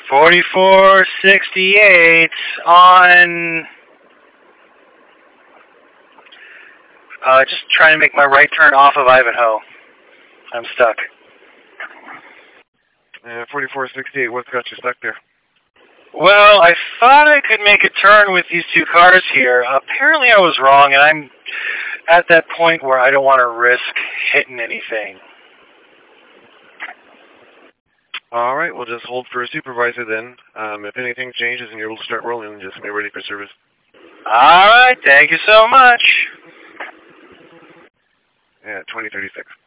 4468 on... just trying to make my right turn off of Ivanhoe. I'm stuck. 4468, what's got you stuck there? Well, I thought I could make a turn with these two cars here. Apparently I was wrong, and I'm at that point where I don't want to risk hitting anything. All right, we'll just hold for a supervisor then. If anything changes and you'll start rolling, just be ready for service. All right, thank you so much. Yeah, 2036.